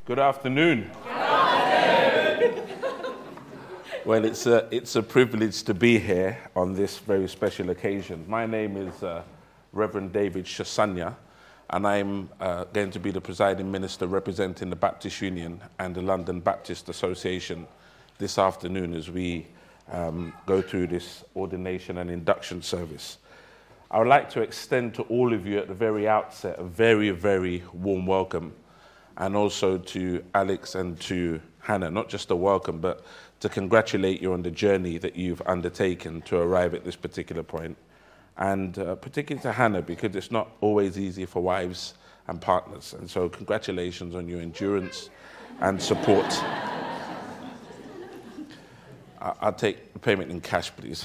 Good afternoon. Good afternoon. Well, it's a privilege to be here on this very special occasion. My name is Reverend David Shasanya, and I'm going to be the presiding minister representing the Baptist Union and the London Baptist Association this afternoon as we go through this ordination and induction service. I would like to extend to all of you at the very outset a very, very warm welcome, and also to Alex and to Hannah, not just a welcome, but to congratulate you on the journey that you've undertaken to arrive at this particular point. And particularly to Hannah, because it's not always easy for wives and partners. And so congratulations on your endurance and support. I'll take the payment in cash, please.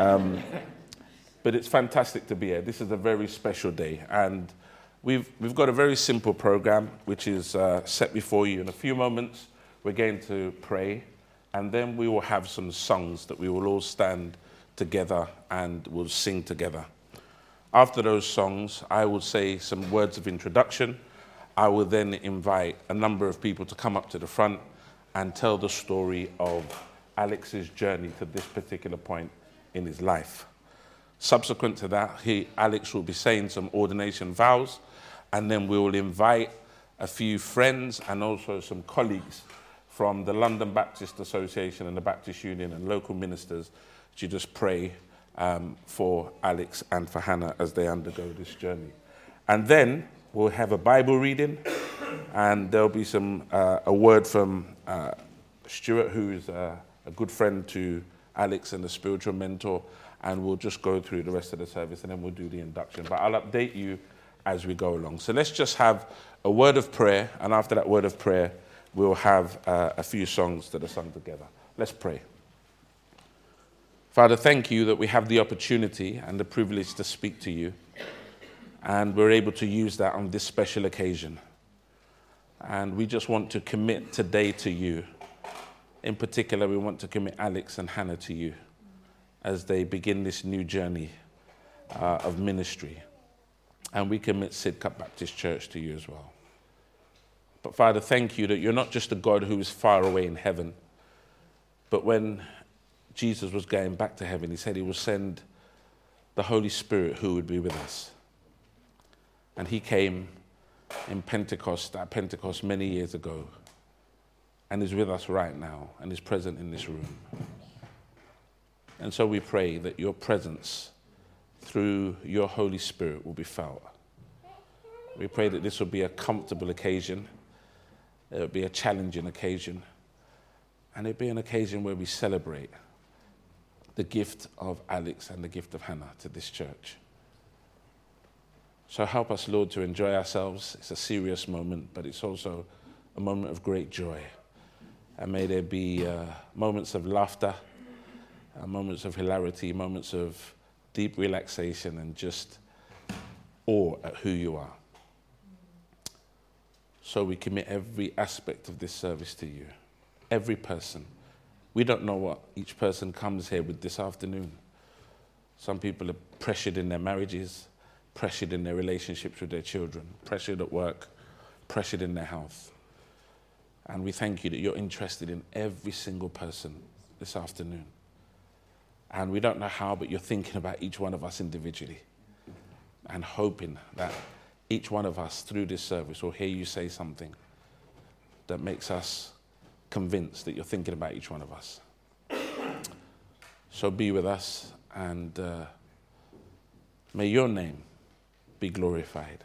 But it's fantastic to be here. This is a very special day. And we've got a very simple program, which is set before you. In a few moments, we're going to pray. And then we will have some songs that we will all stand together and we'll sing together. After those songs, I will say some words of introduction. I will then invite a number of people to come up to the front and tell the story of Alex's journey to this particular point in his life. Subsequent to that, Alex will be saying some ordination vows, and then we will invite a few friends and also some colleagues from the London Baptist Association and the Baptist Union and local ministers to just pray for Alex and for Hannah as they undergo this journey. And then we'll have a Bible reading, and there'll be a word from Stuart, who is a good friend to Alex and a spiritual mentor, and we'll just go through the rest of the service, and then we'll do the induction. But I'll update you as we go along. So let's just have a word of prayer, and after that word of prayer, we'll have a few songs that are sung together. Let's pray. Father, thank you that we have the opportunity and the privilege to speak to you, and we're able to use that on this special occasion. And we just want to commit today to you. In particular, we want to commit Alex and Hannah to you as they begin this new journey of ministry. And we commit Sidcup Baptist Church to you as well. But Father, thank you that you're not just a God who is far away in heaven, but when Jesus was going back to heaven, he said he will send the Holy Spirit who would be with us. And he came at Pentecost many years ago, and is with us right now, and is present in this room. And so we pray that your presence through your Holy Spirit will be felt. We pray that this will be a comfortable occasion, it will be a challenging occasion, and it will be an occasion where we celebrate the gift of Alex and the gift of Hannah to this church. So help us, Lord, to enjoy ourselves. It's a serious moment, but it's also a moment of great joy. And may there be moments of laughter, moments of hilarity, moments of deep relaxation, and just awe at who you are. So we commit every aspect of this service to you, every person. We don't know what each person comes here with this afternoon. Some people are pressured in their marriages, pressured in their relationships with their children, pressured at work, pressured in their health. And we thank you that you're interested in every single person this afternoon. And we don't know how, but you're thinking about each one of us individually and hoping that each one of us through this service will hear you say something that makes us convinced that you're thinking about each one of us. So be with us, and may your name be glorified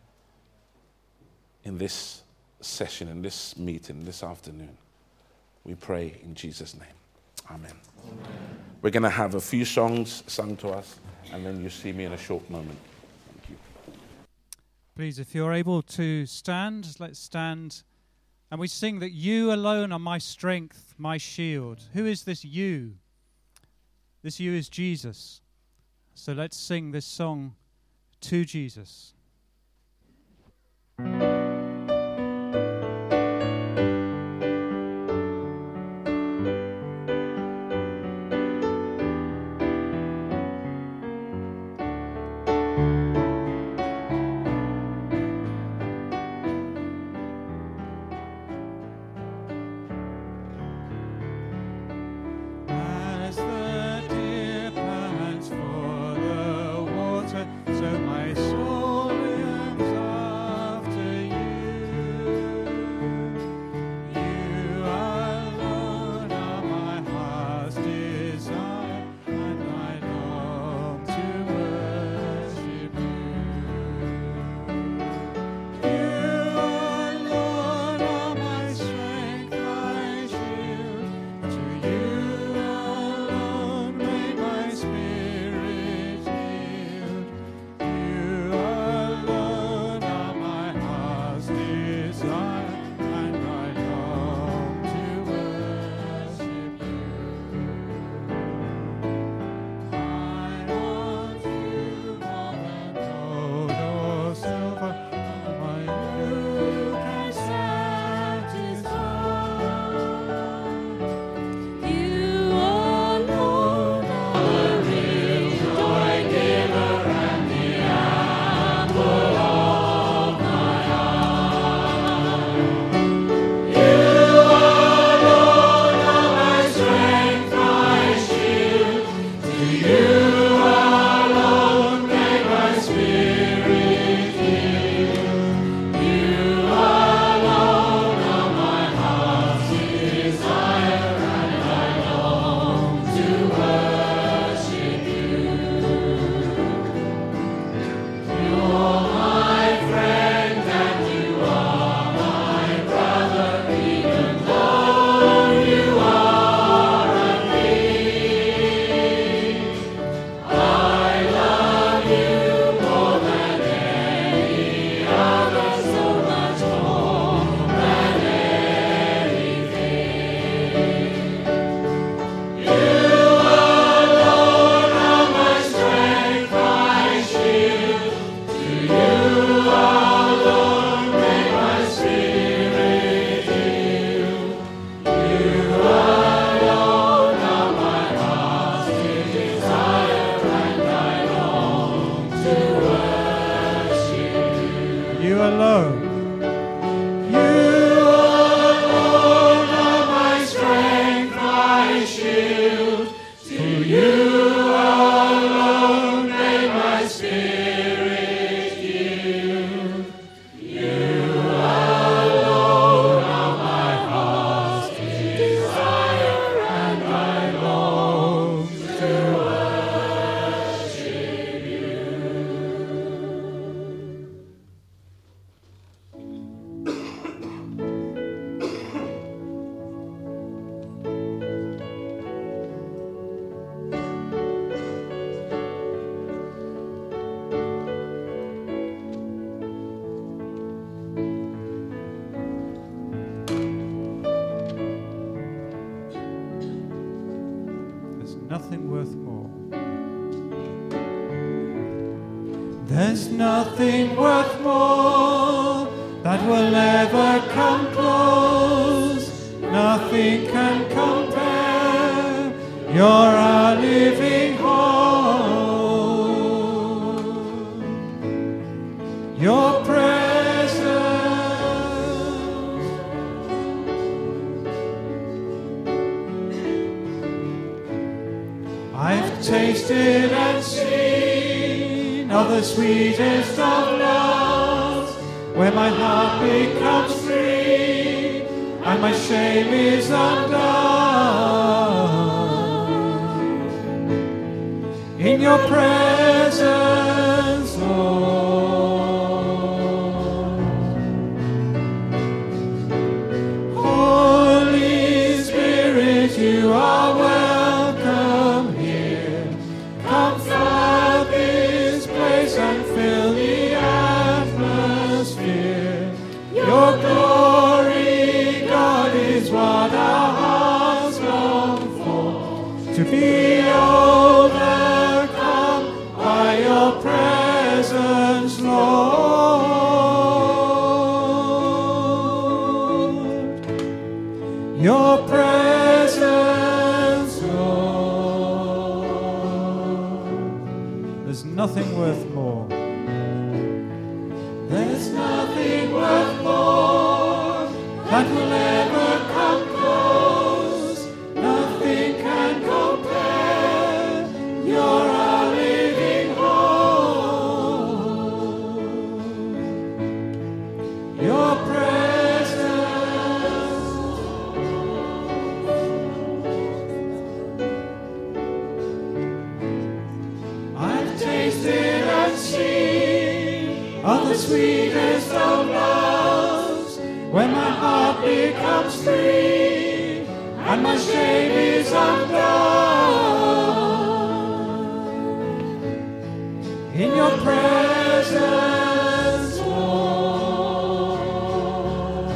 in this session, in this meeting, this afternoon. We pray in Jesus' name. Amen. Amen. We're going to have a few songs sung to us, and then you'll see me in a short moment. Thank you. Please, if you're able to stand, let's stand. And we sing that you alone are my strength, my shield. Who is this you? This you is Jesus. So let's sing this song to Jesus. nothing worth more. There's nothing worth more that will ever come close. Nothing can compare. You're our living hope. Your presence. I've tasted and seen of the sweetest of loves, where my heart becomes free and my shame is undone. In your presence, Lord. Holy Spirit, you are welcome here. Come flood this place and fill the atmosphere. Your glory, God, is what our hearts long for. To be overcome by your presence, Lord. Your presence, Lord. There's nothing worth more. There's nothing worth more that will ever come close. Nothing can compare. You're our living hope. Your presence. I've tasted and seen of the sweetest of loves, when my heart becomes free and my shame is undone. In your presence, Lord.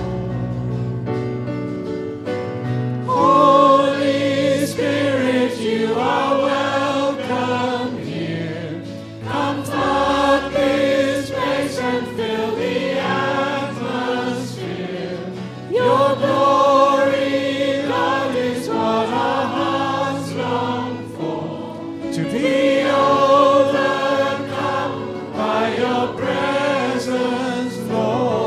Holy Spirit, you are welcome here. Come flood this place and fill the atmosphere. Your glory, Lord, is what our hearts long for. To be overcome by your presence, Lord.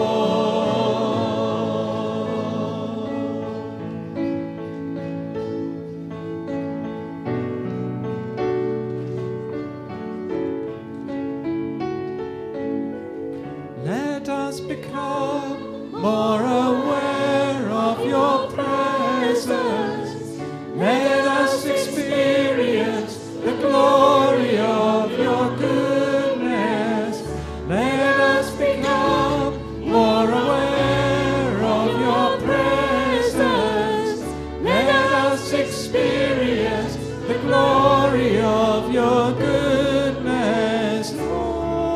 Let us become more aware of your presence. Let us experience the glory of your goodness. Let us become more aware of your presence. Let us experience the glory of your goodness, Lord.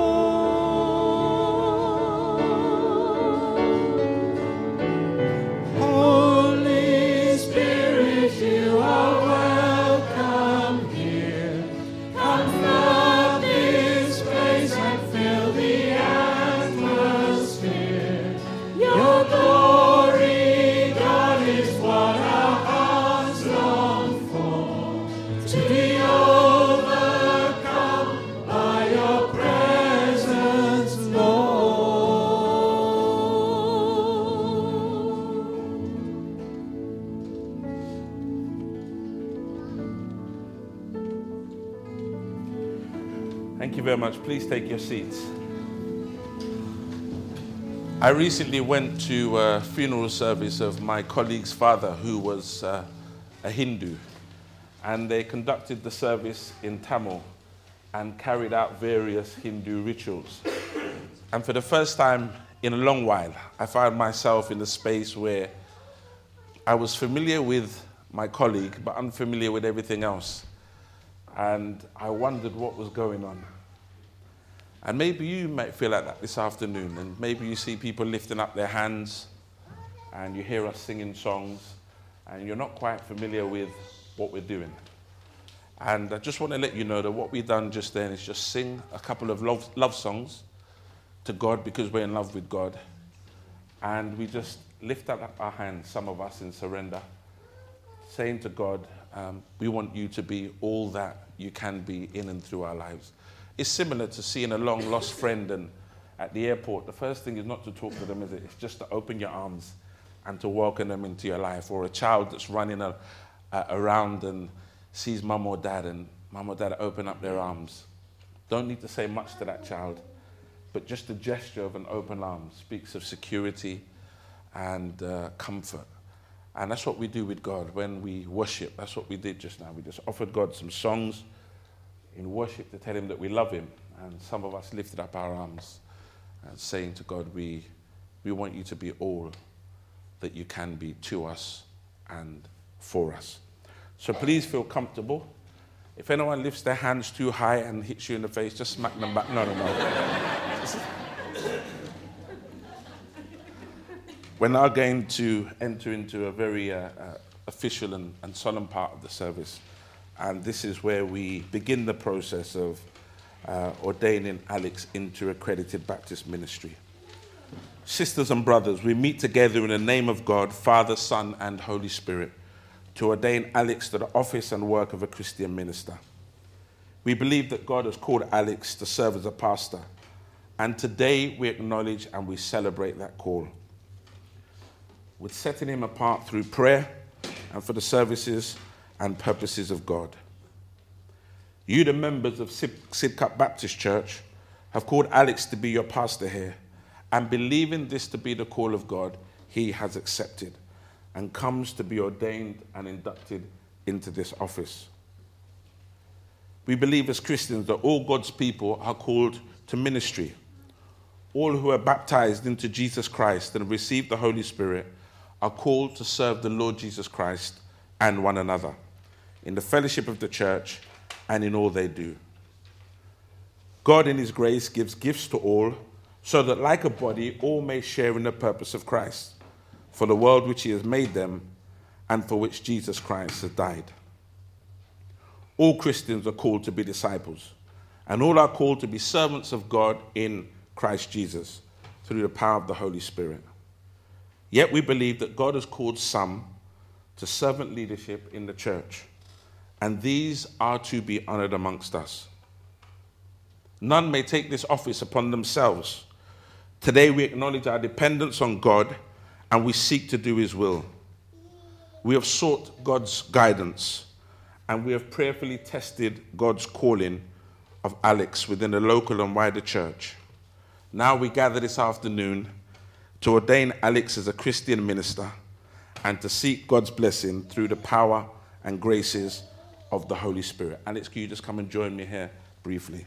Holy Spirit, you are welcome here. Come flood this place and fill the atmosphere. Your glory, God, is what our hearts long for. To be overcome by your presence, Lord. Thank you very much. Please take your seats. I recently went to a funeral service of my colleague's father, who was a Hindu, and they conducted the service in Tamil and carried out various Hindu rituals. And for the first time in a long while, I found myself in a space where I was familiar with my colleague, but unfamiliar with everything else. And I wondered what was going on. And maybe you might feel like that this afternoon, and maybe you see people lifting up their hands, and you hear us singing songs, and you're not quite familiar with what we're doing. And I just want to let you know that what we've done just then is just sing a couple of love songs to God because we're in love with God. And we just lift up our hands, some of us in surrender, saying to God, we want you to be all that you can be in and through our lives. It's similar to seeing a long lost friend, and at the airport, the first thing is not to talk to them, is it? It's just to open your arms and to welcome them into your life. Or a child that's running around and sees mum or dad, and mum or dad open up their arms. Don't need to say much to that child, but just the gesture of an open arm speaks of security and comfort. And that's what we do with God when we worship. That's what we did just now. We just offered God some songs in worship to tell him that we love him. And some of us lifted up our arms and saying to God, we want you to be all that you can be to us and for us. So please feel comfortable. If anyone lifts their hands too high and hits you in the face, just smack them back. No. We're now going to enter into a very official and solemn part of the service. And this is where we begin the process of ordaining Alex into accredited Baptist ministry. Sisters and brothers, we meet together in the name of God, Father, Son, and Holy Spirit, to ordain Alex to the office and work of a Christian minister. We believe that God has called Alex to serve as a pastor, and today we acknowledge and we celebrate that call. We're setting him apart through prayer and for the services and purposes of God. You, the members of Sidcup Baptist Church, have called Alex to be your pastor here, and believing this to be the call of God, he has accepted and comes to be ordained and inducted into this office. We believe as Christians that all God's people are called to ministry. All who are baptized into Jesus Christ and receive the Holy Spirit are called to serve the Lord Jesus Christ and one another in the fellowship of the church and in all they do. God in his grace gives gifts to all so that like a body all may share in the purpose of Christ for the world which he has made them and for which Jesus Christ has died. All Christians are called to be disciples, and all are called to be servants of God in Christ Jesus through the power of the Holy Spirit. Yet we believe that God has called some to servant leadership in the church, and these are to be honored amongst us. None may take this office upon themselves. Today we acknowledge our dependence on God, and we seek to do his will. We have sought God's guidance, and we have prayerfully tested God's calling of Alex within the local and wider church. Now we gather this afternoon to ordain Alex as a Christian minister and to seek God's blessing through the power and graces of the Holy Spirit. Alex, can you just come and join me here briefly?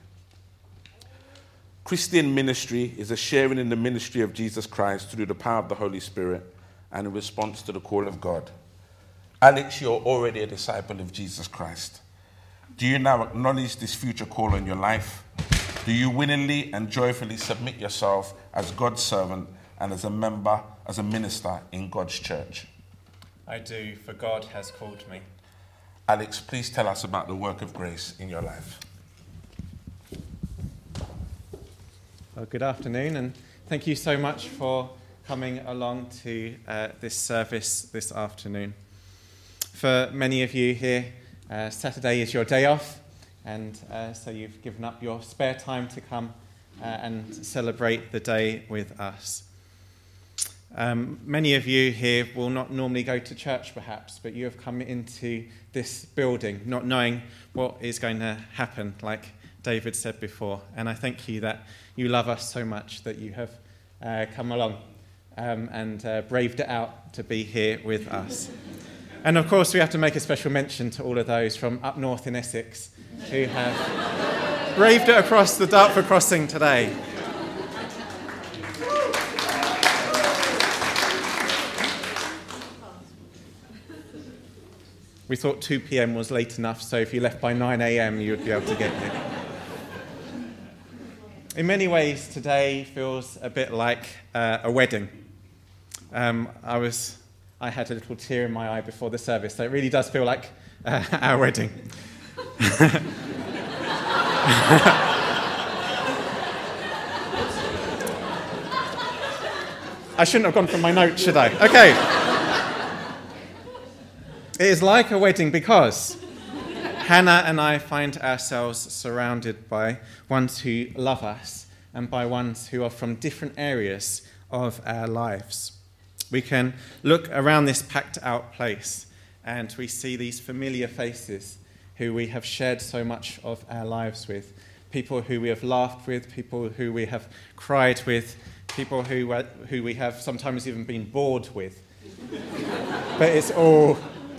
Christian ministry is a sharing in the ministry of Jesus Christ through the power of the Holy Spirit and in response to the call of God. Alex, you're already a disciple of Jesus Christ. Do you now acknowledge this future call on your life? Do you willingly and joyfully submit yourself as God's servant and as a member, as a minister in God's church? I do, for God has called me. Alex, please tell us about the work of grace in your life. Well, good afternoon, and thank you so much for coming along to this service this afternoon. For many of you here, Saturday is your day off, and so you've given up your spare time to come and celebrate the day with us. Many of you here will not normally go to church perhaps, but you have come into this building not knowing what is going to happen, like David said before. And I thank you that you love us so much that you have come along and braved it out to be here with us. And of course we have to make a special mention to all of those from up north in Essex who have braved it across the Dartford crossing today. We thought 2 p.m. was late enough, so if you left by 9 a.m. you would be able to get here. In many ways, today feels a bit like a wedding. I had a little tear in my eye before the service, so it really does feel like our wedding. I shouldn't have gone from my notes, should I? Okay. It is like a wedding because Hannah and I find ourselves surrounded by ones who love us and by ones who are from different areas of our lives. We can look around this packed out place and we see these familiar faces who we have shared so much of our lives with, people who we have laughed with, people who we have cried with, people who we have sometimes even been bored with. But it's all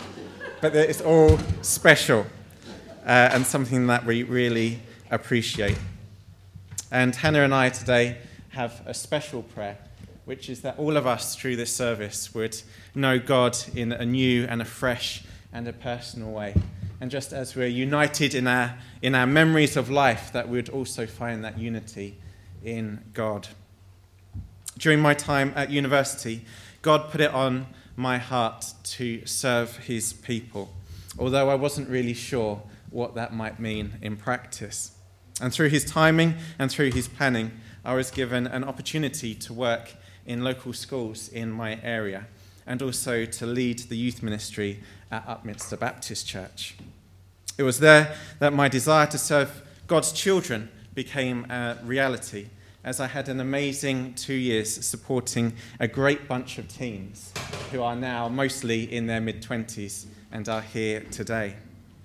special and something that we really appreciate. And Hannah and I today have a special prayer, which is that all of us through this service would know God in a new and a fresh and a personal way. And just as we're united in our memories of life, that we would also find that unity in God. During my time at university, God put it on my heart to serve his people, although I wasn't really sure what that might mean in practice. And through his timing and through his planning, I was given an opportunity to work in local schools in my area and also to lead the youth ministry at Upminster Baptist Church. It was there that my desire to serve God's children became a reality, as I had an amazing 2 years supporting a great bunch of teens who are now mostly in their mid-20s and are here today.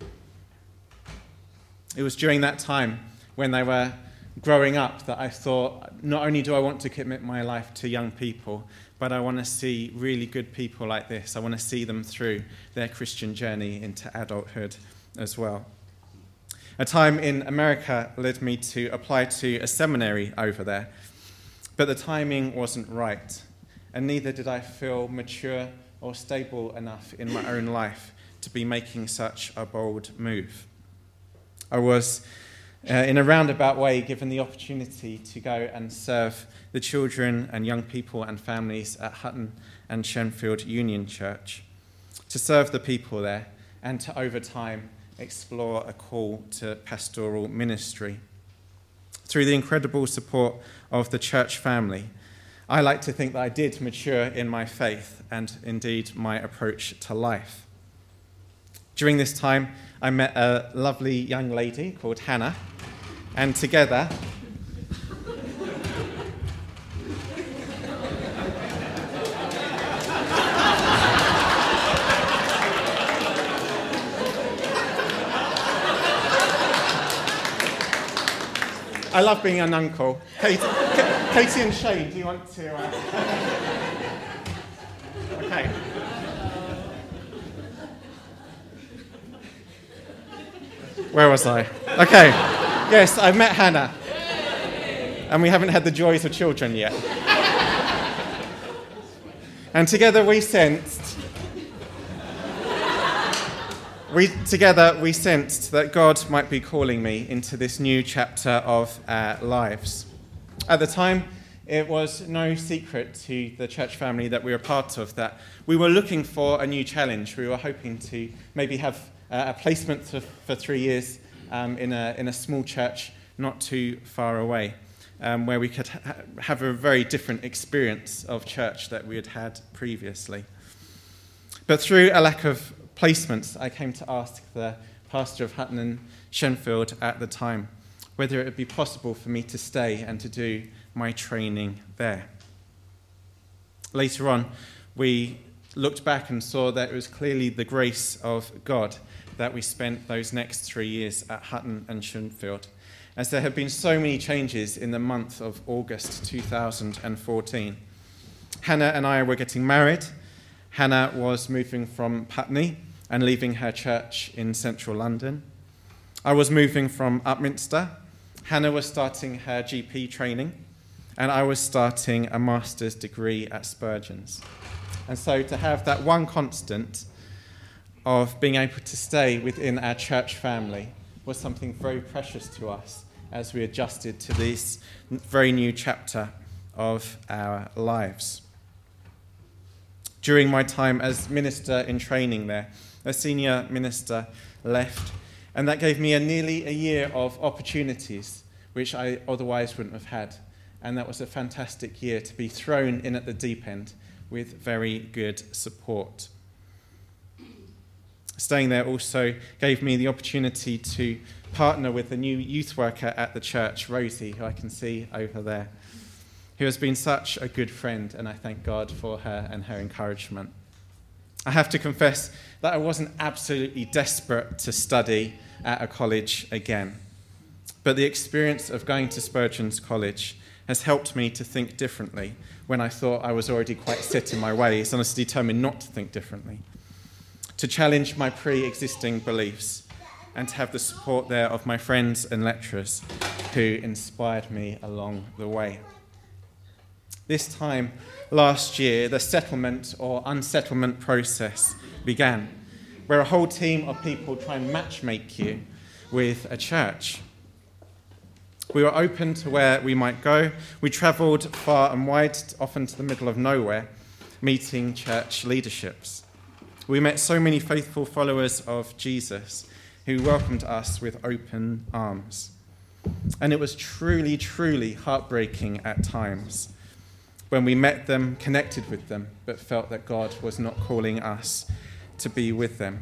It was during that time when they were growing up that I thought, not only do I want to commit my life to young people, but I want to see really good people like this. I want to see them through their Christian journey into adulthood as well. A time in America led me to apply to a seminary over there, but the timing wasn't right, and neither did I feel mature or stable enough in my own life to be making such a bold move. I was, in a roundabout way, given the opportunity to go and serve the children and young people and families at Hutton and Shenfield Union Church, to serve the people there and to, over time, explore a call to pastoral ministry. Through the incredible support of the church family, I like to think that I did mature in my faith and indeed my approach to life. During this time, I met a lovely young lady called Hannah, and together I love being an uncle. Katie and Shane, do you want to... Okay. Where was I? Okay. Yes, I've met Hannah. And we haven't had the joys of children yet. And together we sensed that God might be calling me into this new chapter of our lives. At the time, it was no secret to the church family that we were part of that we were looking for a new challenge. We were hoping to maybe have a placement for 3 years in a small church not too far away, where we could have a very different experience of church that we had had previously. But through a lack of placements, I came to ask the pastor of Hutton and Shenfield at the time whether it would be possible for me to stay and to do my training there. Later on, we looked back and saw that it was clearly the grace of God that we spent those next 3 years at Hutton and Shenfield, as there had been so many changes in the month of August 2014. Hannah and I were getting married. Hannah was moving from Putney and leaving her church in central London. I was moving from Upminster. Hannah was starting her GP training, and I was starting a master's degree at Spurgeon's. And so to have that one constant of being able to stay within our church family was something very precious to us as we adjusted to this very new chapter of our lives. During my time as minister in training there, a senior minister left, And that gave me nearly a year of opportunities, which I otherwise wouldn't have had. And that was a fantastic year to be thrown in at the deep end with very good support. Staying there also gave me the opportunity to partner with the new youth worker at the church, Rosie, who I can see over there, who has been such a good friend, and I thank God for her and her encouragement. I have to confess that I wasn't absolutely desperate to study at a college again, but the experience of going to Spurgeon's College has helped me to think differently when I thought I was already quite set in my ways, and I was determined not to think differently, to challenge my pre-existing beliefs, and to have the support there of my friends and lecturers who inspired me along the way. This time last year, the settlement or unsettlement process began, where a whole team of people try and matchmake you with a church. We were open to where we might go. We travelled far and wide, often to the middle of nowhere, meeting church leaderships. We met so many faithful followers of Jesus who welcomed us with open arms. And it was truly, truly heartbreaking at times when we met them, connected with them, but felt that God was not calling us to be with them.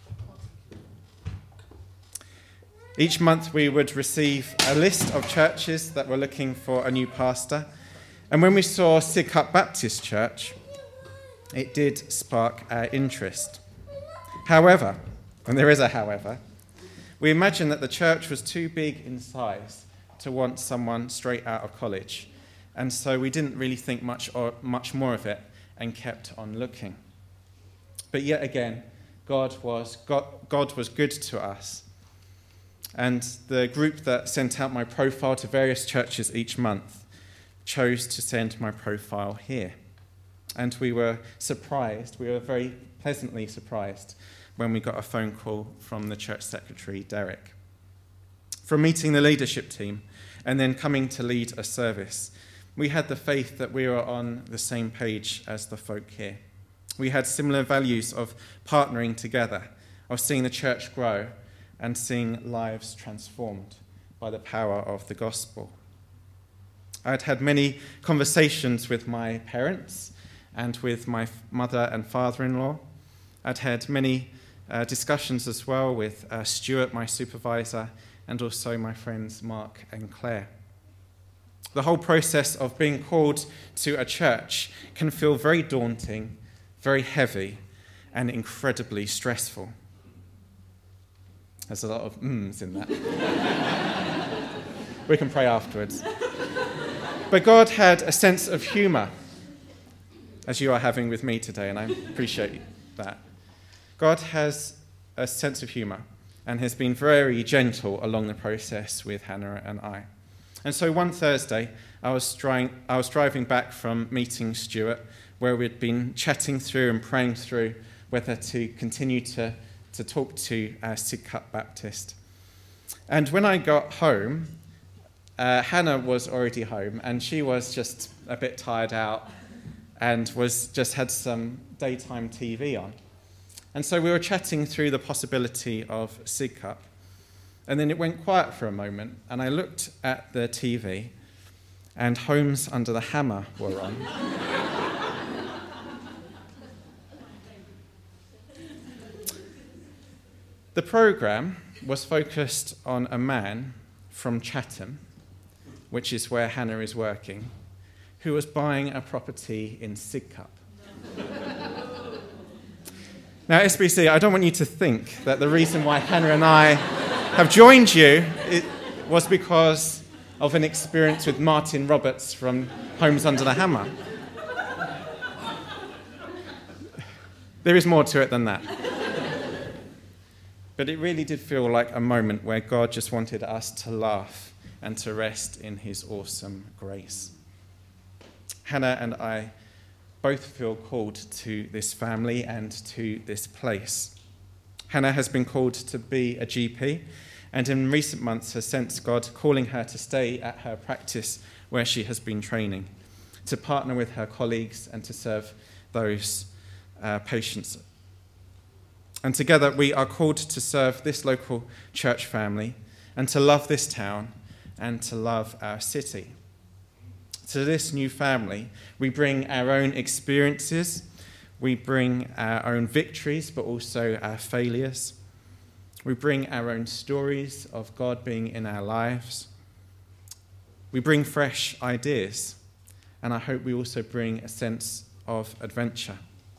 Each month we would receive a list of churches that were looking for a new pastor. And when we saw Sidcup Baptist Church, it did spark our interest. However, and there is a however, we imagined that the church was too big in size to want someone straight out of college, and so we didn't really think much more of it and kept on looking. But yet again, God was good to us, and the group that sent out my profile to various churches each month chose to send my profile here. And we were very pleasantly surprised when we got a phone call from the church secretary, Derek. From meeting the leadership team and then coming to lead a service, we had the faith that we were on the same page as the folk here. We had similar values of partnering together, of seeing the church grow and seeing lives transformed by the power of the gospel. I'd had many conversations with my parents and with my mother and father-in-law. I'd had many discussions as well with Stuart, my supervisor, and also my friends Mark and Claire. The whole process of being called to a church can feel very daunting, very heavy, and incredibly stressful. There's a lot of mms in that. We can pray afterwards. But God had a sense of humour, as you are having with me today, and I appreciate that. God has a sense of humour and has been very gentle along the process with Hannah and I. And so one Thursday, I was driving back from meeting Stuart, where we'd been chatting through and praying through whether to continue to talk to Sidcup Baptist. And when I got home, Hannah was already home, and she was just a bit tired out and had some daytime TV on. And so we were chatting through the possibility of Sidcup. And then it went quiet for a moment, and I looked at the TV, and Homes Under the Hammer were on. The programme was focused on a man from Chatham, which is where Hannah is working, who was buying a property in Sidcup. Now, SBC, I don't want you to think that the reason why Hannah and I have joined you was because of an experience with Martin Roberts from Homes Under the Hammer. There is more to it than that. But it really did feel like a moment where God just wanted us to laugh and to rest in his awesome grace. Hannah and I both feel called to this family and to this place. Hannah has been called to be a GP, and in recent months has sensed God calling her to stay at her practice where she has been training, to partner with her colleagues and to serve those patients. And together we are called to serve this local church family and to love this town and to love our city. To this new family, we bring our own experiences, we bring our own victories, but also our failures. We bring our own stories of God being in our lives. We bring fresh ideas, and I hope we also bring a sense of adventure.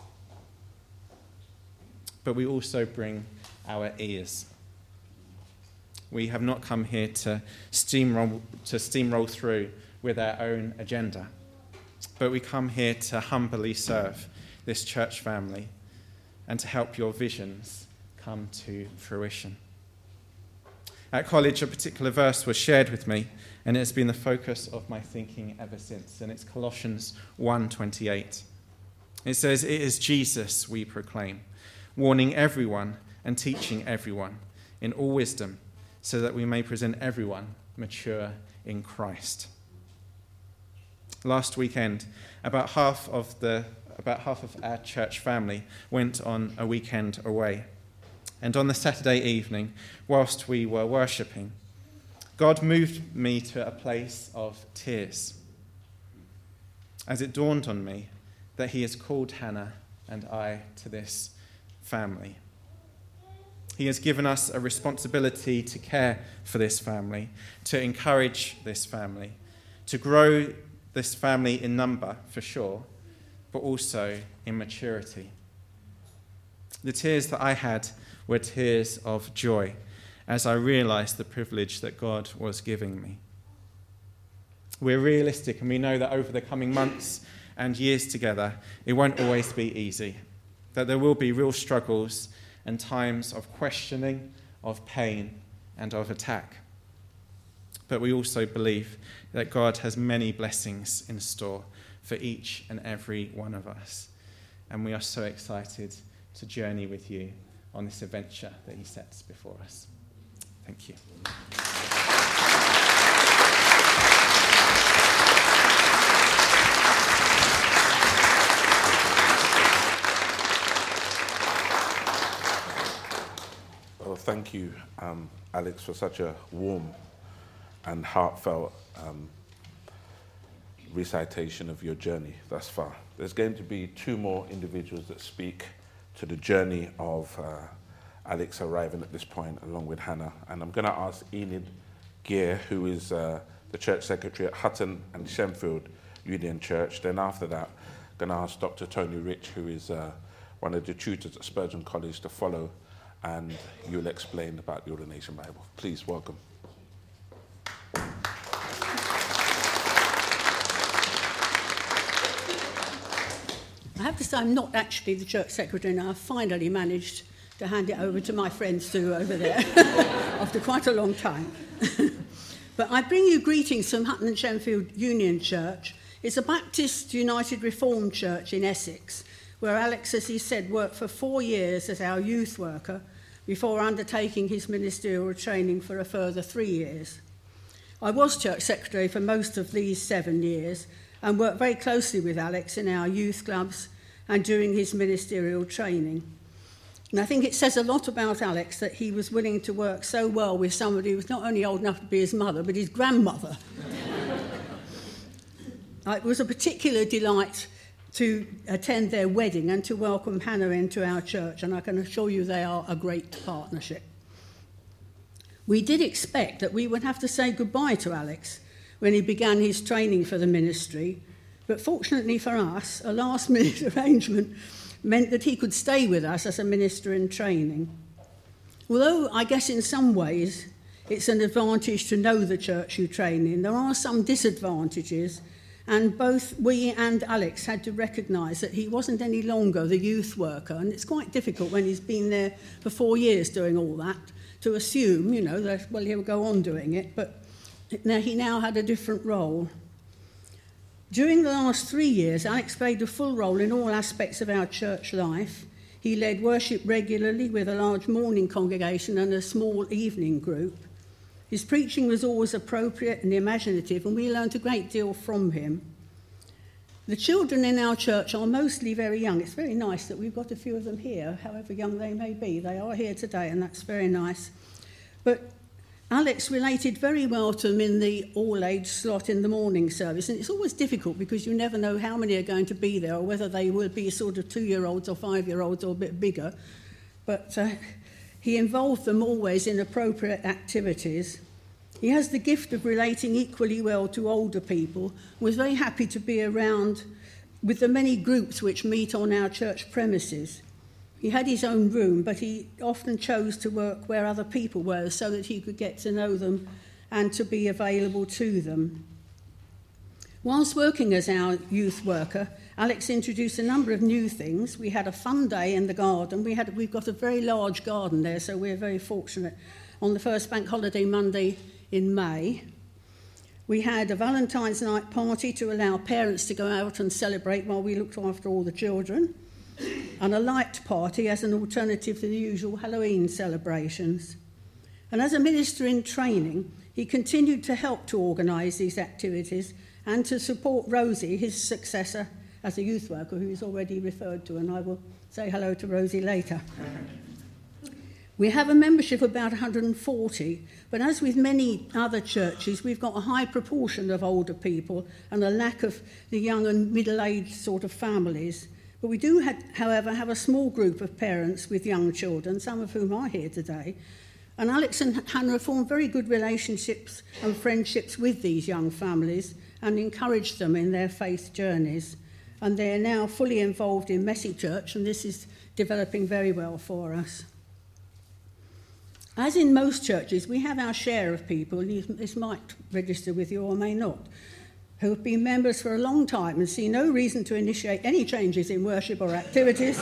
But we also bring our ears. We have not come here to steamroll through with our own agenda, but we come here to humbly serve this church family and to help your visions come to fruition. At college, a particular verse was shared with me, and it has been the focus of my thinking ever since, and it's Colossians 1:28. It says, "It is Jesus we proclaim, warning everyone and teaching everyone in all wisdom, so that we may present everyone mature in Christ." Last weekend, about half of our church family went on a weekend away. And on the Saturday evening, whilst we were worshipping, God moved me to a place of tears, as it dawned on me that he has called Hannah and I to this family. He has given us a responsibility to care for this family, to encourage this family, to grow this family in number, for sure, but also in maturity. The tears that I had were tears of joy as I realised the privilege that God was giving me. We're realistic, and we know that over the coming months and years together, it won't always be easy, that there will be real struggles and times of questioning, of pain, and of attack. But we also believe that God has many blessings in store for each and every one of us. And we are so excited to journey with you on this adventure that he sets before us. Thank you. Well, thank you, Alex, for such a warm and heartfelt recitation of your journey thus far. There's going to be two more individuals that speak to the journey of Alex arriving at this point, along with Hannah. And I'm going to ask Enid Gear, who is the church secretary at Hutton and Shenfield Union Church. Then after that, I'm going to ask Dr. Tony Rich, who is one of the tutors at Spurgeon College, to follow, and you'll explain about the Ordination Bible. Please welcome. I have to say I'm not actually the church secretary now. I've finally managed to hand it over to my friend Sue over there after quite a long time. But I bring you greetings from Hutton and Shenfield Union Church. It's a Baptist United Reformed Church in Essex, where Alex, as he said, worked for 4 years as our youth worker before undertaking his ministerial training for a further 3 years. I was church secretary for most of these 7 years and worked very closely with Alex in our youth clubs and during his ministerial training. And I think it says a lot about Alex that he was willing to work so well with somebody who was not only old enough to be his mother, but his grandmother. It was a particular delight to attend their wedding and to welcome Hannah into our church, and I can assure you they are a great partnership. We did expect that we would have to say goodbye to Alex when he began his training for the ministry, but fortunately for us, a last-minute arrangement meant that he could stay with us as a minister in training. Although I guess in some ways it's an advantage to know the church you train in, there are some disadvantages, and both we and Alex had to recognise that he wasn't any longer the youth worker, and it's quite difficult when he's been there for 4 years doing all that to assume, that, well, he'll go on doing it, but he now had a different role. During the last 3 years, Alex played a full role in all aspects of our church life. He led worship regularly with a large morning congregation and a small evening group. His preaching was always appropriate and imaginative, and we learned a great deal from him. The children in our church are mostly very young. It's very nice that we've got a few of them here, however young they may be. They are here today, and that's very nice. But Alex related very well to them in the all-age slot in the morning service, and it's always difficult because you never know how many are going to be there or whether they will be sort of 2-year-olds or 5-year-olds or a bit bigger. But he involved them always in appropriate activities. He has the gift of relating equally well to older people, was very happy to be around with the many groups which meet on our church premises. He had his own room, but he often chose to work where other people were so that he could get to know them and to be available to them. Whilst working as our youth worker, Alex introduced a number of new things. We had a fun day in the garden. We've got a very large garden there, so we're very fortunate. On the first bank holiday Monday in May, we had a Valentine's night party to allow parents to go out and celebrate while we looked after all the children, and a light party as an alternative to the usual Halloween celebrations. And as a minister in training, he continued to help to organise these activities and to support Rosie, his successor as a youth worker, who is already referred to, and I will say hello to Rosie later. We have a membership of about 140, but as with many other churches, we've got a high proportion of older people and a lack of the young and middle-aged sort of families. But we do, however, have a small group of parents with young children, some of whom are here today. And Alex and Hannah formed very good relationships and friendships with these young families and encouraged them in their faith journeys. And they're now fully involved in Messy Church, and this is developing very well for us. As in most churches, we have our share of people, and this might register with you or may not, who have been members for a long time and see no reason to initiate any changes in worship or activities.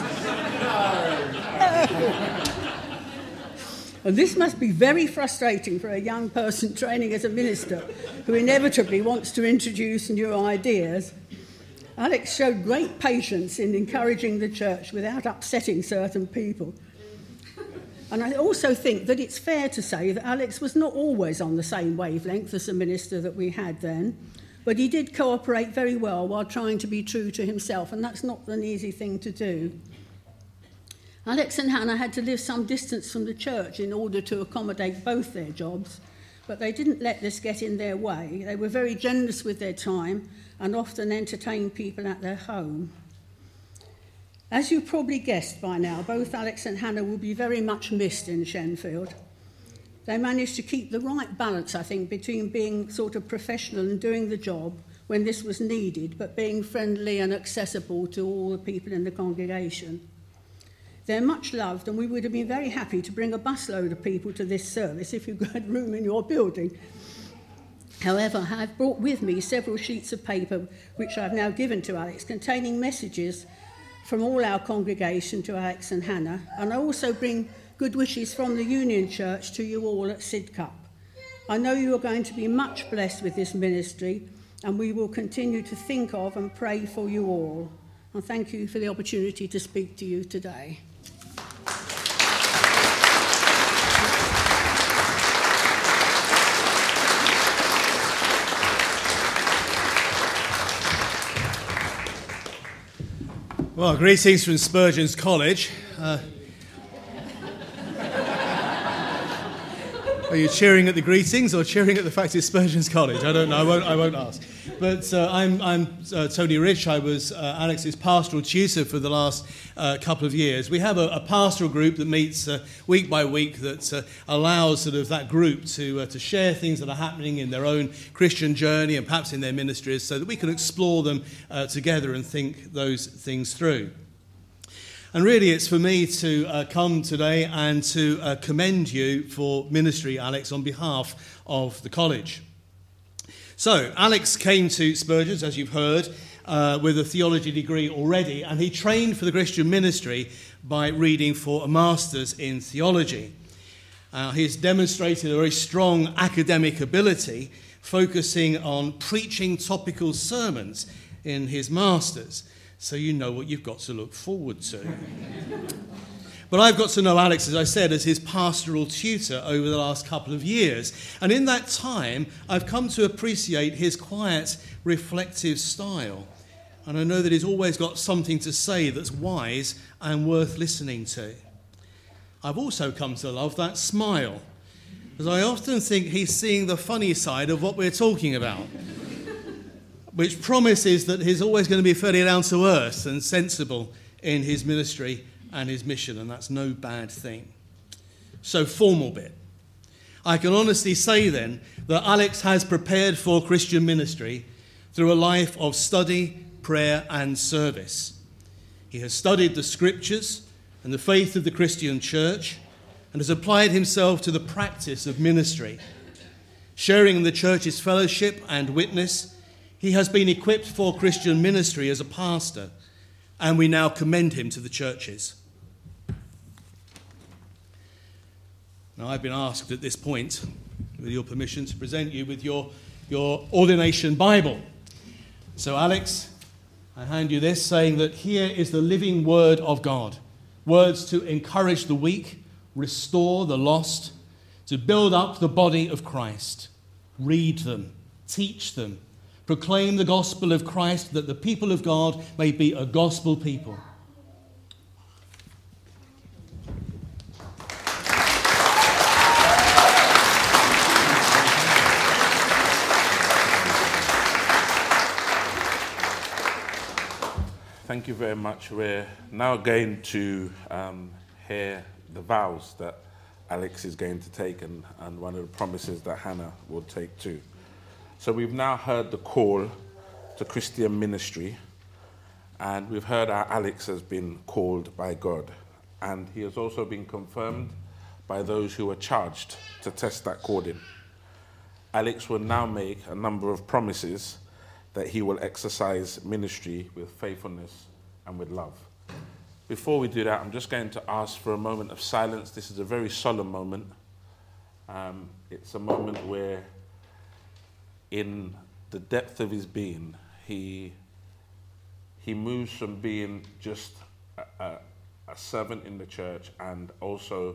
And this must be very frustrating for a young person training as a minister who inevitably wants to introduce new ideas. Alex showed great patience in encouraging the church without upsetting certain people. And I also think that it's fair to say that Alex was not always on the same wavelength as the minister that we had then, but he did cooperate very well while trying to be true to himself, and that's not an easy thing to do. Alex and Hannah had to live some distance from the church in order to accommodate both their jobs, but they didn't let this get in their way. They were very generous with their time and often entertained people at their home. As you probably guessed by now, both Alex and Hannah will be very much missed in Shenfield. They managed to keep the right balance, I think, between being sort of professional and doing the job when this was needed, but being friendly and accessible to all the people in the congregation. They're much loved, and we would have been very happy to bring a busload of people to this service if you had room in your building. However, I've brought with me several sheets of paper, which I've now given to Alex, containing messages from all our congregation to Alex and Hannah, and I also bring good wishes from the Union Church to you all at Sidcup. I know you are going to be much blessed with this ministry, and we will continue to think of and pray for you all. And thank you for the opportunity to speak to you today. Well, greetings from Spurgeon's College. Are you cheering at the greetings or cheering at the fact it's Spurgeon's College? I don't know. I won't ask. But I'm Tony Rich. I was Alex's pastoral tutor for the last couple of years. We have a pastoral group that meets week by week that allows sort of that group to share things that are happening in their own Christian journey and perhaps in their ministries, so that we can explore them together and think those things through. And really, it's for me to come today and to commend you for ministry, Alex, on behalf of the college. So, Alex came to Spurgeon's, as you've heard, with a theology degree already, and he trained for the Christian ministry by reading for a master's in theology. He's demonstrated a very strong academic ability, focusing on preaching topical sermons in his master's. So you know what you've got to look forward to. But I've got to know Alex, as I said, as his pastoral tutor over the last couple of years. And in that time, I've come to appreciate his quiet, reflective style. And I know that he's always got something to say that's wise and worth listening to. I've also come to love that smile, because I often think he's seeing the funny side of what we're talking about, which promises that he's always going to be fairly down to earth and sensible in his ministry and his mission, and that's no bad thing. So, formal bit. I can honestly say then that Alex has prepared for Christian ministry through a life of study, prayer and service. He has studied the scriptures and the faith of the Christian church and has applied himself to the practice of ministry. Sharing in the church's fellowship and witness, he has been equipped for Christian ministry as a pastor, and we now commend him to the churches. Now, I've been asked at this point, with your permission, to present you with your ordination Bible. So, Alex, I hand you this, saying that here is the living word of God. Words to encourage the weak, restore the lost, to build up the body of Christ. Read them, teach them, proclaim the gospel of Christ, that the people of God may be a gospel people. Thank you very much. We're now going to hear the vows that Alex is going to take and one of the promises that Hannah will take too. So we've now heard the call to Christian ministry, and we've heard how Alex has been called by God, and he has also been confirmed by those who are charged to test that calling. Alex will now make a number of promises that he will exercise ministry with faithfulness and with love. Before we do that, I'm just going to ask for a moment of silence. This is a very solemn moment. It's a moment where, in the depth of his being, he moves from being just a servant in the church and also,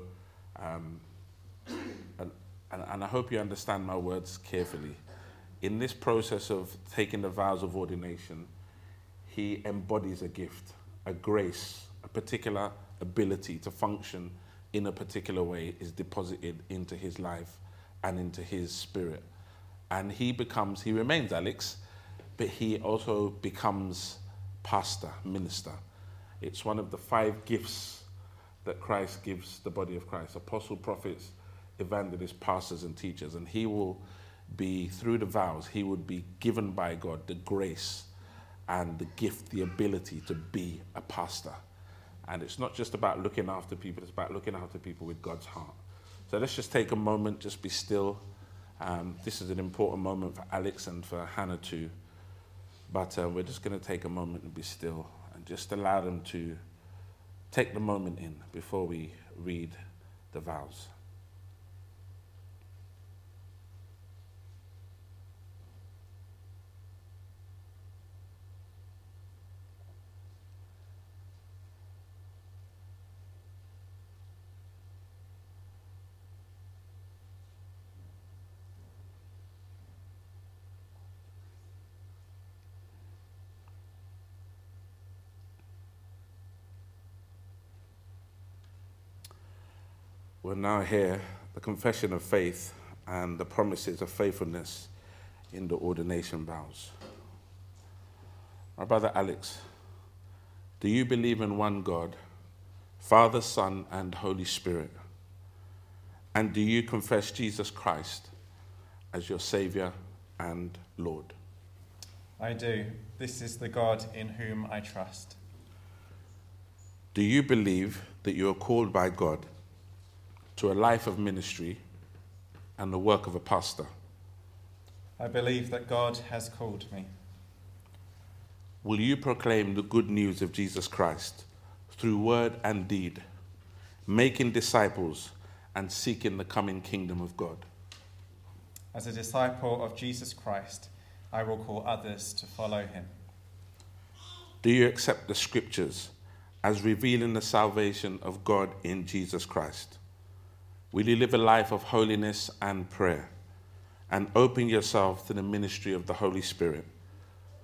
and I hope you understand my words carefully. In this process of taking the vows of ordination, he embodies a gift, a grace, a particular ability to function in a particular way is deposited into his life and into his spirit. And he remains Alex, but he also becomes pastor, minister. It's one of the 5 gifts that Christ gives the body of Christ: apostle, prophets, evangelists, pastors, and teachers. And he will be, through the vows, he would be given by God the grace and the gift, the ability to be a pastor. And it's not just about looking after people, it's about looking after people with God's heart. So let's just take a moment, just be still. This is an important moment for Alex and for Hannah too. But we're just going to take a moment and be still and just allow them to take the moment in before we read the vows. We'll now hear the confession of faith and the promises of faithfulness in the ordination vows. My brother Alex, do you believe in one God, Father, Son, and Holy Spirit? And do you confess Jesus Christ as your Saviour and Lord? I do. This is the God in whom I trust. Do you believe that you are called by God to a life of ministry and the work of a pastor? I believe that God has called me. Will you proclaim the good news of Jesus Christ through word and deed, making disciples and seeking the coming kingdom of God? As a disciple of Jesus Christ, I will call others to follow him. Do you accept the scriptures as revealing the salvation of God in Jesus Christ? Will you live a life of holiness and prayer and open yourself to the ministry of the Holy Spirit,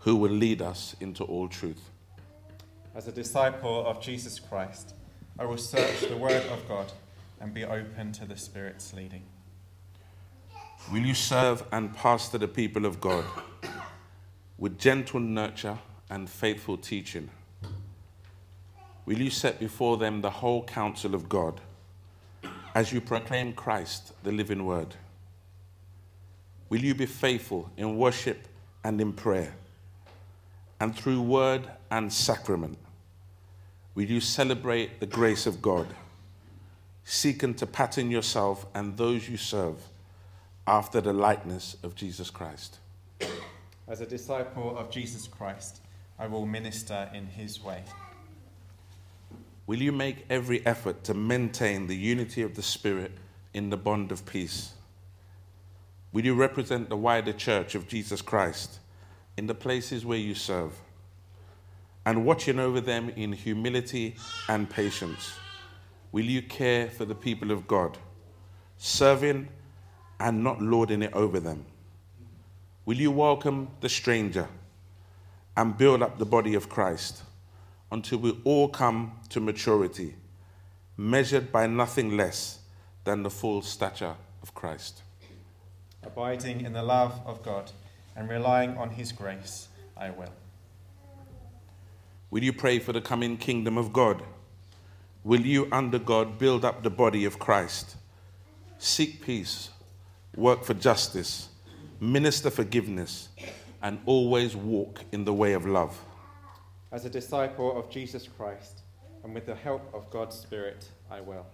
who will lead us into all truth. As a disciple of Jesus Christ, I will search the Word of God and be open to the Spirit's leading. Will you serve and pastor the people of God with gentle nurture and faithful teaching? Will you set before them the whole counsel of God as you proclaim Christ, the living word? Will you be faithful in worship and in prayer, and through word and sacrament? Will you celebrate the grace of God, seeking to pattern yourself and those you serve after the likeness of Jesus Christ? As a disciple of Jesus Christ, I will minister in his way. Will you make every effort to maintain the unity of the Spirit in the bond of peace? Will you represent the wider church of Jesus Christ in the places where you serve, and watching over them in humility and patience? Will you care for the people of God, serving and not lording it over them? Will you welcome the stranger and build up the body of Christ until we all come to maturity, measured by nothing less than the full stature of Christ? Abiding in the love of God and relying on his grace, I will. Will you pray for the coming kingdom of God? Will you, under God, build up the body of Christ, seek peace, work for justice, minister forgiveness, and always walk in the way of love? As a disciple of Jesus Christ, and with the help of God's Spirit, I will.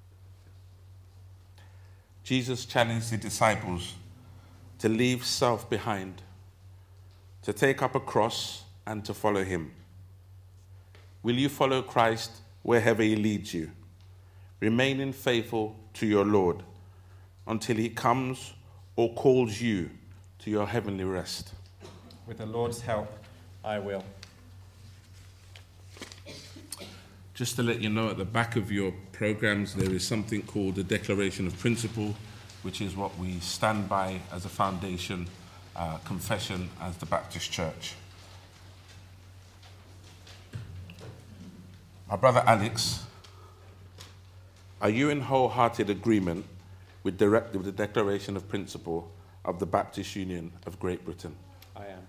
Jesus challenged the disciples to leave self behind, to take up a cross and to follow him. Will you follow Christ wherever he leads you, remaining faithful to your Lord until he comes or calls you to your heavenly rest? With the Lord's help, I will. Just to let you know, at the back of your programs, there is something called the Declaration of Principle, which is what we stand by as a foundation, confession as the Baptist Church. My brother Alex, are you in wholehearted agreement with the Declaration of Principle of the Baptist Union of Great Britain? I am.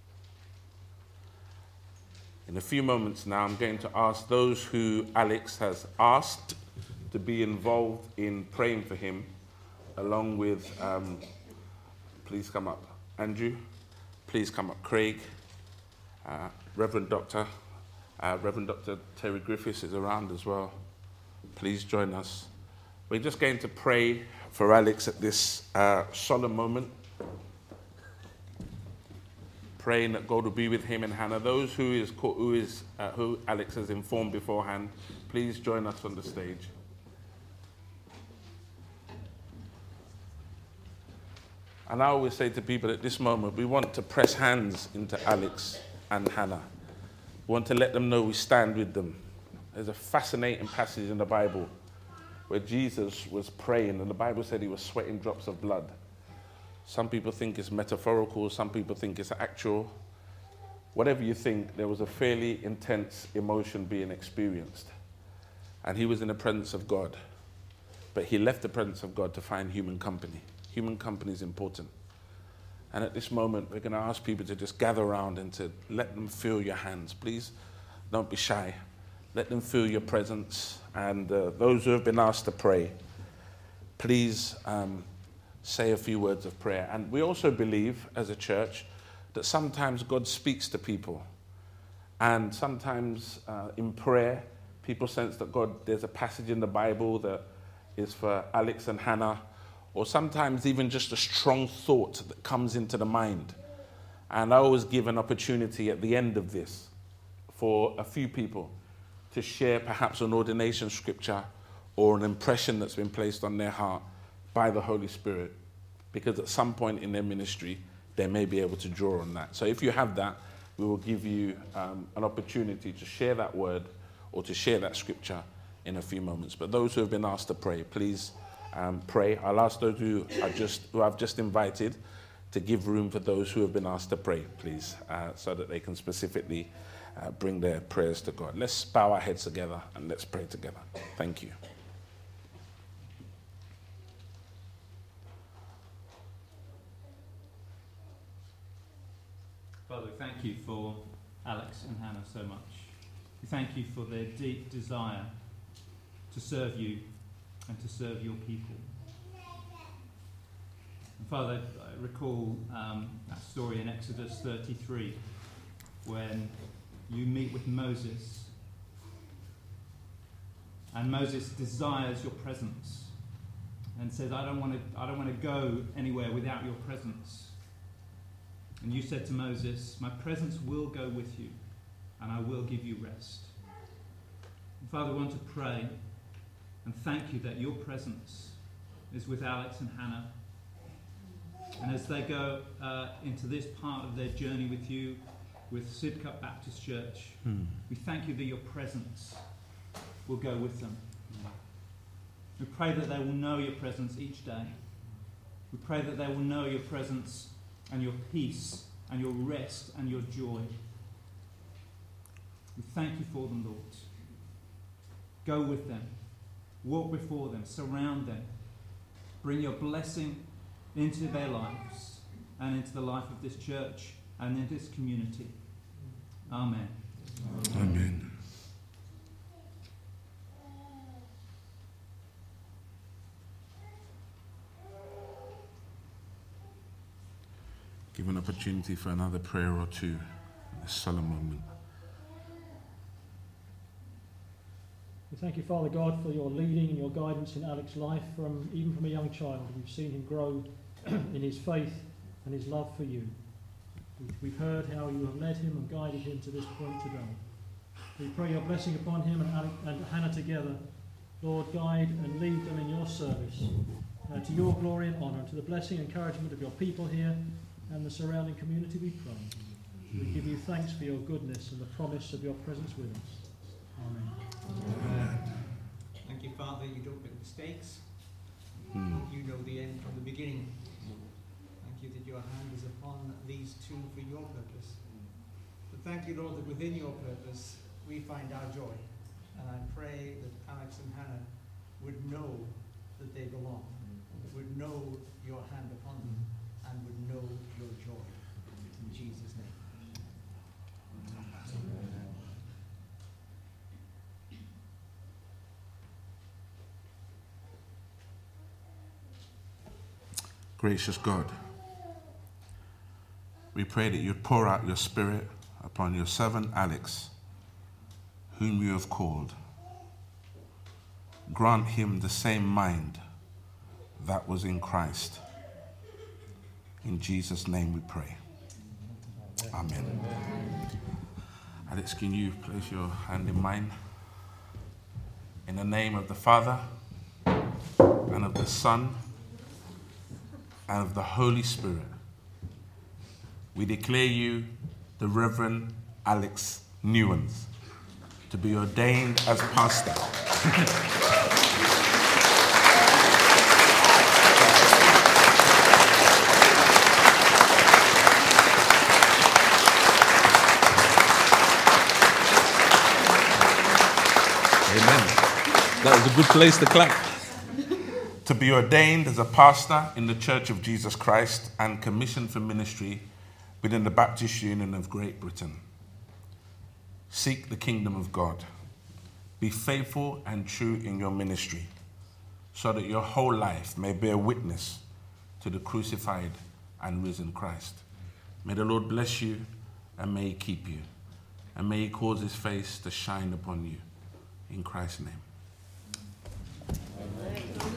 In a few moments now, I'm going to ask those who Alex has asked to be involved in praying for him, along with, please come up, Andrew, please come up, Craig, Reverend Dr. Terry Griffiths is around as well. Please join us. We're just going to pray for Alex at this solemn moment, praying that God will be with him and Hannah. Those who Alex has informed beforehand, please join us on the stage. And I always say to people at this moment, we want to press hands into Alex and Hannah. We want to let them know we stand with them. There's a fascinating passage in the Bible where Jesus was praying, and the Bible said he was sweating drops of blood. Some people think it's metaphorical, some people think it's actual. Whatever you think, there was a fairly intense emotion being experienced. And he was in the presence of God. But he left the presence of God to find human company. Human company is important. And at this moment, we're going to ask people to just gather around and to let them feel your hands. Please don't be shy. Let them feel your presence. And those who have been asked to pray, please say a few words of prayer. And we also believe, as a church, that sometimes God speaks to people. And sometimes in prayer, people sense that there's a passage in the Bible that is for Alex and Hannah, or sometimes even just a strong thought that comes into the mind. And I always give an opportunity at the end of this for a few people to share perhaps an ordination scripture or an impression that's been placed on their heart by the Holy Spirit, because at some point in their ministry, they may be able to draw on that. So if you have that, we will give you an opportunity to share that word or to share that scripture in a few moments. But those who have been asked to pray, please pray. I'll ask those who I've just invited to give room for those who have been asked to pray, please, so that they can specifically bring their prayers to God. Let's bow our heads together and let's pray together. Thank you. Father, we thank you for Alex and Hannah so much. We thank you for their deep desire to serve you and to serve your people. And Father, I recall that story in Exodus 33 when you meet with Moses and Moses desires your presence and says, I don't want to go anywhere without your presence. And you said to Moses, my presence will go with you and I will give you rest. And Father, we want to pray and thank you that your presence is with Alex and Hannah. And as they go into this part of their journey with you, with Sidcup Baptist Church, we thank you that your presence will go with them. We pray that they will know your presence each day. We pray that they will know your presence and your peace and your rest and your joy. We thank you for them, Lord. Go with them. Walk before them. Surround them. Bring your blessing into their lives and into the life of this church and in this community. Amen. Amen. Give an opportunity for another prayer or two in this solemn moment. We thank you, Father God, for your leading and your guidance in Alex's life, even from a young child. We've seen him grow in his faith and his love for you. We've heard how you have led him and guided him to this point today. We pray your blessing upon him and Hannah together. Lord, guide and lead them in your service to your glory and honour, to the blessing and encouragement of your people here and the surrounding community, we pray. We give you thanks for your goodness and the promise of your presence with us. Amen. Amen. Thank you, Father. You don't make mistakes. You know the end from the beginning. Thank you that your hand is upon these two for your purpose. But thank you, Lord, that within your purpose we find our joy. And I pray that Alex and Hannah would know that they belong, would know your hand upon them, and would know your joy. In Jesus' name. Gracious God, we pray that you'd pour out your Spirit upon your servant Alex, whom you have called. Grant him the same mind that was in Christ. In Jesus' name we pray. Amen. Alex, can you place your hand in mine? In the name of the Father, and of the Son, and of the Holy Spirit, we declare you the Reverend Alex Newens to be ordained as pastor. Amen. That was a good place to clap. To be ordained as a pastor in the Church of Jesus Christ and commissioned for ministry within the Baptist Union of Great Britain. Seek the kingdom of God. Be faithful and true in your ministry so that your whole life may bear witness to the crucified and risen Christ. May the Lord bless you and may he keep you and may he cause his face to shine upon you. In Christ's name. Amen.